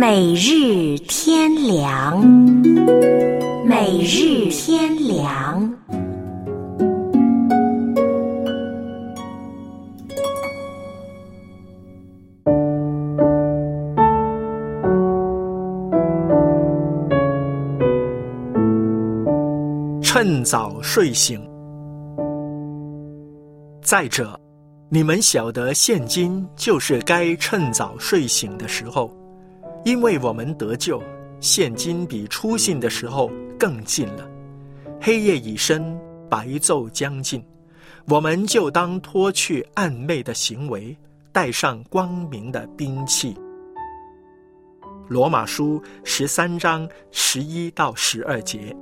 每日天良，每日天良。 趁早睡醒。再者，你们晓得现今就是该趁早睡醒的时候，因为我们得救，现今比初信的时候更近了。黑夜已深，白昼将近，我们就当脱去暗昧的行为，带上光明的兵器。罗马书13章11到12节。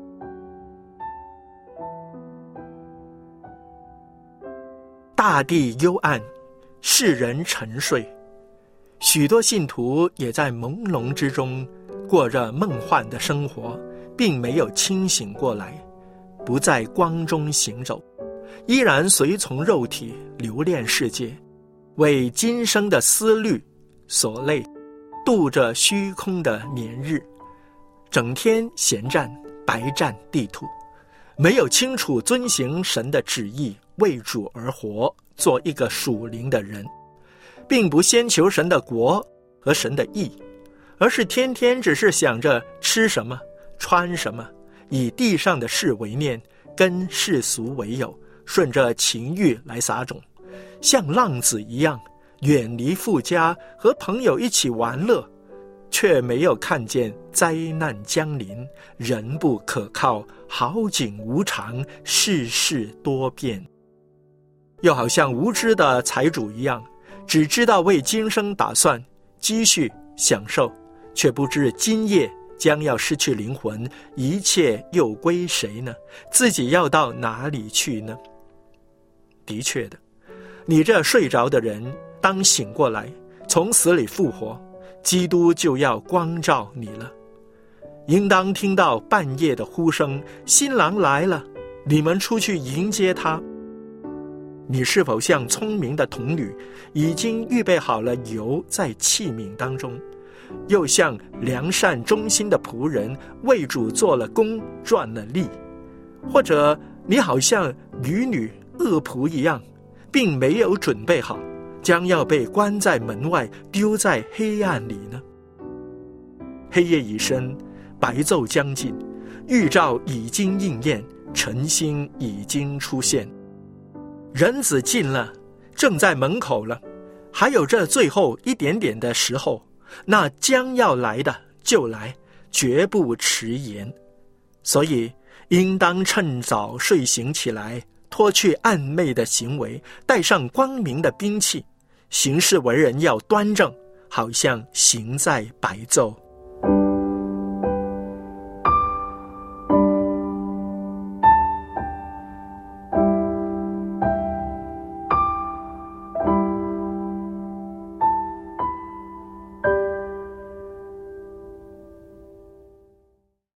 大地幽暗，世人沉睡，许多信徒也在朦胧之中过着梦幻的生活，并没有清醒过来，不在光中行走，依然随从肉体留恋世界，为今生的思虑所累，度着虚空的年日，整天闲占白占地土，没有清楚遵行神的旨意，为主而活，做一个属灵的人，并不先求神的国和神的义，而是天天只是想着吃什么穿什么，以地上的事为念，跟世俗为友，顺着情欲来撒种，像浪子一样远离父家，和朋友一起玩乐，却没有看见灾难将临，人不可靠，好景无常，世事多变。又好像无知的财主一样，只知道为今生打算，积蓄享受，却不知今夜将要失去灵魂，一切又归谁呢？自己要到哪里去呢？的确的，你这睡着的人当醒过来，从死里复活，基督就要光照你了。应当听到半夜的呼声，新郎来了，你们出去迎接他。你是否像聪明的童女，已经预备好了油在器皿当中，又像良善忠心的仆人，为主做了工，赚了利？或者你好像渔女恶仆一样，并没有准备好，将要被关在门外，丢在黑暗里呢？黑夜已深，白昼将近，预兆已经应验，晨星已经出现，人子近了，正在门口了，还有这最后一点点的时候，那将要来的就来，绝不迟延。所以应当趁早睡醒起来，脱去暗昧的行为，带上光明的兵器，行事为人要端正，好像行在白昼。